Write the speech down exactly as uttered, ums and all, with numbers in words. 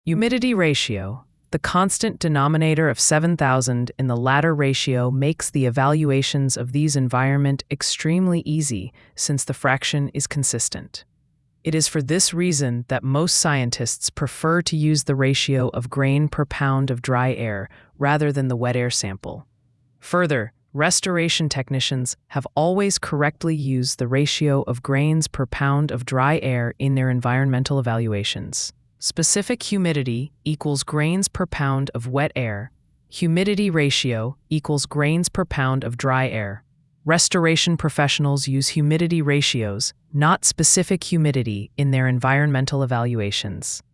Humidity ratio. The constant denominator of seven thousand in the latter ratio makes the evaluations of these environment extremely easy since the fraction is consistent. It is for this reason that most scientists prefer to use the ratio of grain per pound of dry air rather than the wet air sample. Further, restoration technicians have always correctly used the ratio of grains per pound of dry air in their environmental evaluations. Specific humidity equals grains per pound of wet air. Humidity ratio equals grains per pound of dry air. Restoration professionals use humidity ratios, not specific humidity, in their environmental evaluations.